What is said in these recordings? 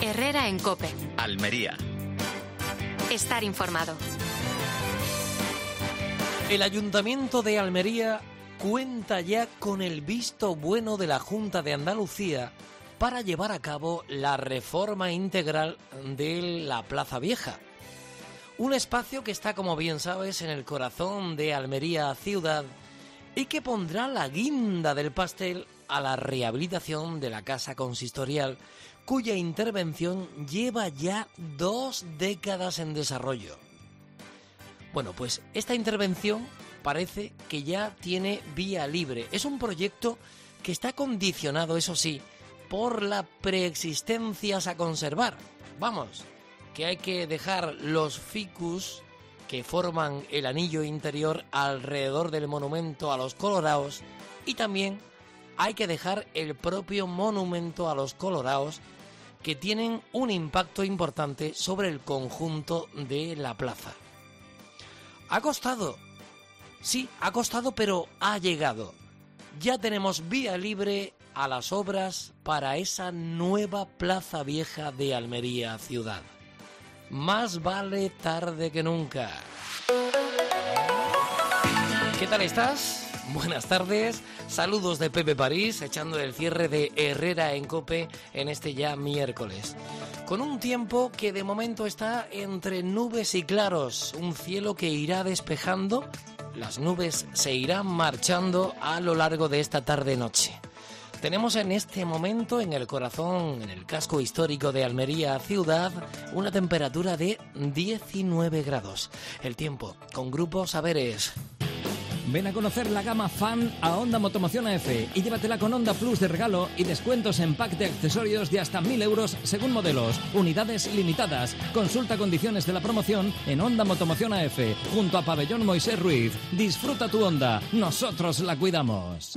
Herrera en COPE. Almería. Estar informado. El Ayuntamiento de Almería cuenta ya con el visto bueno de la Junta de Andalucía para llevar a cabo la reforma integral de la Plaza Vieja. Un espacio que está, como bien sabes, en el corazón de Almería ciudad y que pondrá la guinda del pastel a la rehabilitación de la Casa Consistorial, cuya intervención lleva ya 2 décadas en desarrollo. Bueno, pues esta intervención parece que ya tiene vía libre. Es un proyecto que está condicionado, eso sí, por las preexistencias a conservar. Vamos, que hay que dejar los ficus que forman el anillo interior alrededor del monumento a los coloraos y también hay que dejar el propio monumento a los coloraos, que tienen un impacto importante sobre el conjunto de la plaza. Ha costado, sí, ha costado, pero ha llegado. Ya tenemos vía libre a las obras para esa nueva Plaza Vieja de Almería ciudad. Más vale tarde que nunca. ¿Qué tal estás? Buenas tardes, saludos de Pepe París, echando el cierre de Herrera en COPE en este ya miércoles. Con un tiempo que de momento está entre nubes y claros, un cielo que irá despejando, las nubes se irán marchando a lo largo de esta tarde-noche. Tenemos en este momento en el corazón, en el casco histórico de Almería ciudad, una temperatura de 19 grados. El tiempo con Grupo Saberes. Ven a conocer la gama Fan a Honda Motomoción AF y llévatela con Honda Plus de regalo y descuentos en pack de accesorios de hasta 1.000 euros según modelos. Unidades limitadas. Consulta condiciones de la promoción en Honda Motomoción AF, junto a Pabellón Moisés Ruiz. Disfruta tu Honda. Nosotros la cuidamos.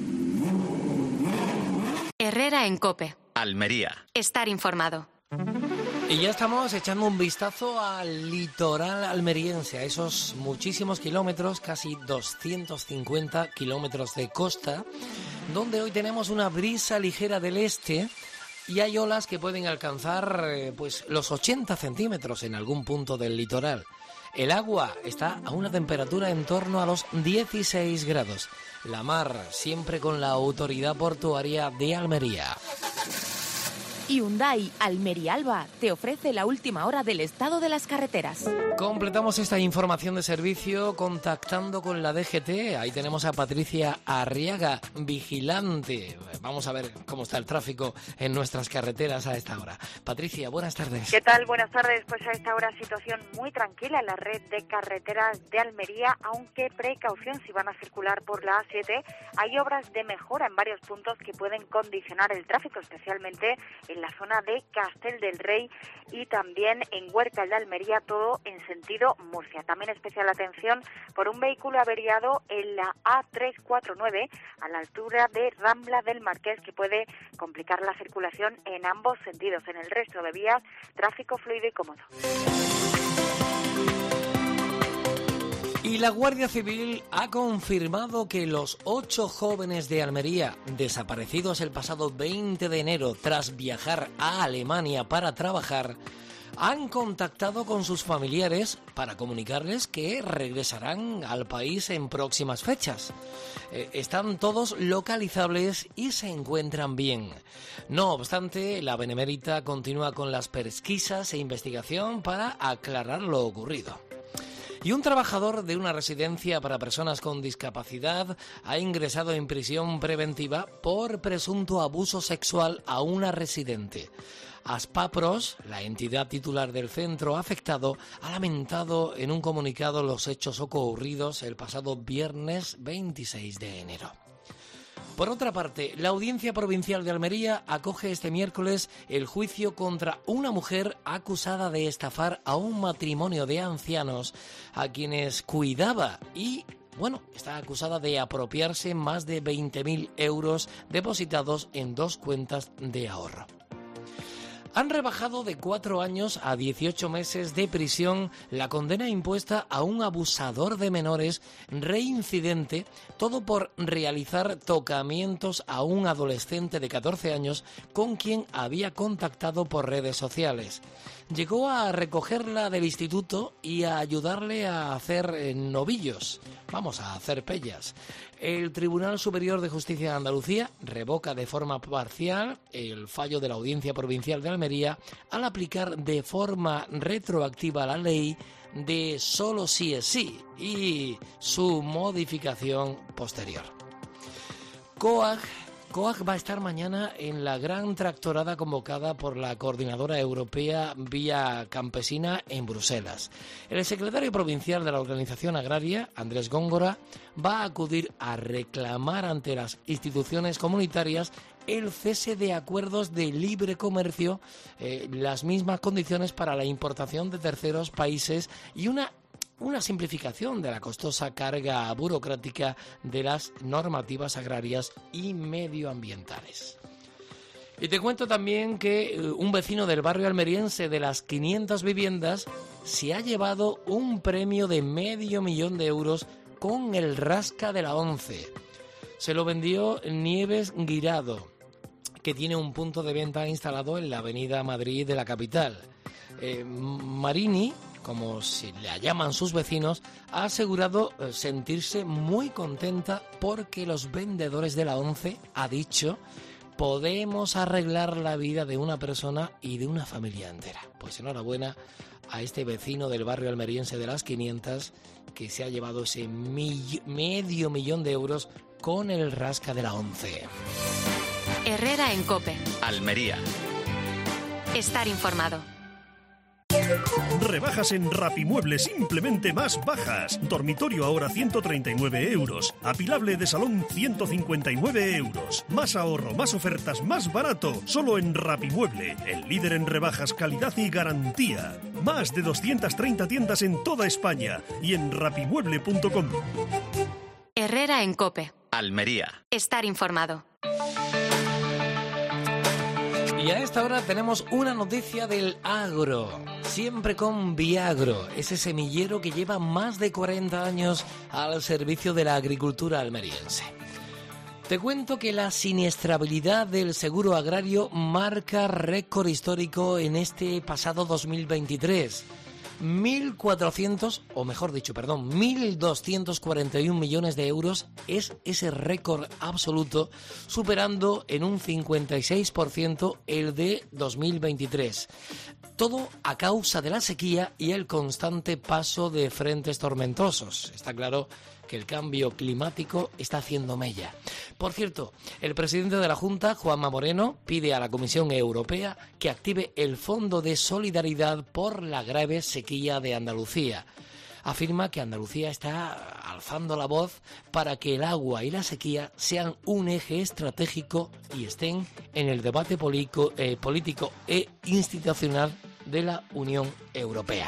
Herrera en COPE. Almería. Estar informado. Y ya estamos echando un vistazo al litoral almeriense, a esos muchísimos kilómetros, casi 250 kilómetros de costa, donde hoy tenemos una brisa ligera del este y hay olas que pueden alcanzar pues los 80 centímetros en algún punto del litoral. El agua está a una temperatura en torno a los 16 grados. La mar siempre con la autoridad portuaria de Almería. Hyundai Almería Alba te ofrece la última hora del estado de las carreteras. Completamos esta información de servicio contactando con la DGT. Ahí tenemos a Patricia Arriaga, vigilante. Vamos a ver cómo está el tráfico en nuestras carreteras a esta hora. Patricia, buenas tardes. ¿Qué tal? Buenas tardes. Pues a esta hora situación muy tranquila en la red de carreteras de Almería, aunque precaución si van a circular por la A7. Hay obras de mejora en varios puntos que pueden condicionar el tráfico, especialmente en la zona de Castel del Rey y también en Huércal de Almería, todo en sentido Murcia. También especial atención por un vehículo averiado en la A349 a la altura de Rambla del Marqués, que puede complicar la circulación en ambos sentidos. En el resto de vías, tráfico fluido y cómodo. Y la Guardia Civil ha confirmado que los 8 jóvenes de Almería, desaparecidos el pasado 20 de enero tras viajar a Alemania para trabajar, han contactado con sus familiares para comunicarles que regresarán al país en próximas fechas. Están todos localizables y se encuentran bien. No obstante, la Benemérita continúa con las pesquisas e investigación para aclarar lo ocurrido. Y un trabajador de una residencia para personas con discapacidad ha ingresado en prisión preventiva por presunto abuso sexual a una residente. Aspapros, la entidad titular del centro afectado, ha lamentado en un comunicado los hechos ocurridos el pasado viernes 26 de enero. Por otra parte, la Audiencia Provincial de Almería acoge este miércoles el juicio contra una mujer acusada de estafar a un matrimonio de ancianos a quienes cuidaba y, está acusada de apropiarse más de 20.000 euros depositados en 2 cuentas de ahorro. Han rebajado de 4 años a 18 meses de prisión la condena impuesta a un abusador de menores reincidente, todo por realizar tocamientos a un adolescente de 14 años con quien había contactado por redes sociales. Llegó a recogerla del instituto y a ayudarle a hacer novillos, a hacer pellas. El Tribunal Superior de Justicia de Andalucía revoca de forma parcial el fallo de la Audiencia Provincial de Almería al aplicar de forma retroactiva la ley de solo sí es sí y su modificación posterior. COAG va a estar mañana en la gran tractorada convocada por la Coordinadora Europea Vía Campesina en Bruselas. El secretario provincial de la Organización Agraria, Andrés Góngora, va a acudir a reclamar ante las instituciones comunitarias el cese de acuerdos de libre comercio, las mismas condiciones para la importación de terceros países y una simplificación de la costosa carga burocrática de las normativas agrarias y medioambientales. Y te cuento también que un vecino del barrio almeriense de las 500 viviendas se ha llevado un premio de $500,000 euros con el rasca de la 11. Se lo vendió Nieves Guirado, que tiene un punto de venta instalado en la avenida Madrid de la capital. Marini, como se le llaman sus vecinos, ha asegurado sentirse muy contenta porque los vendedores de la 11, ha dicho, podemos arreglar la vida de una persona y de una familia entera. Pues enhorabuena a este vecino del barrio almeriense de las 500 que se ha llevado ese $500,000 euros con el rasca de la 11. Herrera en COPE. Almería. Estar informado. Rebajas en Rapimueble, simplemente más bajas. Dormitorio ahora 139 euros. Apilable de salón 159 euros. Más ahorro, más ofertas, más barato. Solo en Rapimueble, el líder en rebajas, calidad y garantía. Más de 230 tiendas en toda España y en rapimueble.com. Herrera en COPE. Almería. Estar informado. Y a esta hora tenemos una noticia del agro, siempre con Viagro, ese semillero que lleva más de 40 años al servicio de la agricultura almeriense. Te cuento que la siniestrabilidad del seguro agrario marca récord histórico en este pasado 2023. 1.241 millones de euros es ese récord absoluto, superando en un 56% el de 2023. Todo a causa de la sequía y el constante paso de frentes tormentosos. Está claro que el cambio climático está haciendo mella. Por cierto, el presidente de la Junta, Juanma Moreno, pide a la Comisión Europea que active el Fondo de Solidaridad por la grave sequía de Andalucía. Afirma que Andalucía está alzando la voz para que el agua y la sequía sean un eje estratégico y estén en el debate político e institucional de la Unión Europea.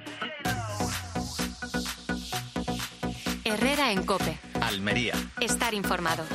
Herrera en COPE. Almería. Estar informado.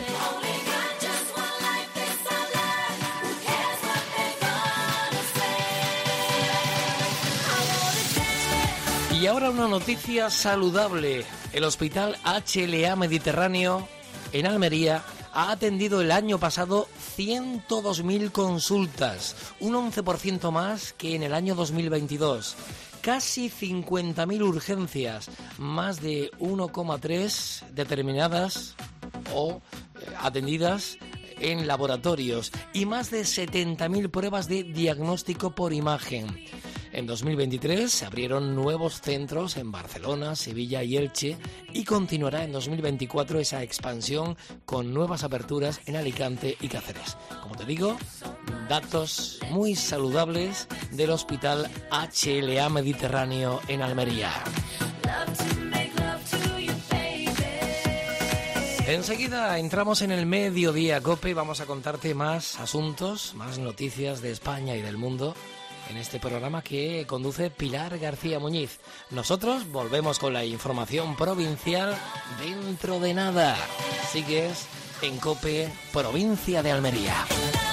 Y ahora una noticia saludable. El Hospital HLA Mediterráneo en Almería ha atendido el año pasado 102.000 consultas, un 11% más que en el año 2022. Casi 50.000 urgencias, más de 1,3 determinadas o atendidas en laboratorios y más de 70.000 pruebas de diagnóstico por imagen. En 2023 se abrieron nuevos centros en Barcelona, Sevilla y Elche y continuará en 2024 esa expansión con nuevas aperturas en Alicante y Cáceres. Como te digo, datos muy saludables del Hospital HLA Mediterráneo en Almería. Enseguida entramos en el Mediodía COPE y vamos a contarte más asuntos, más noticias de España y del mundo en este programa que conduce Pilar García Muñiz. Nosotros volvemos con la información provincial dentro de nada. Sigues en COPE, provincia de Almería.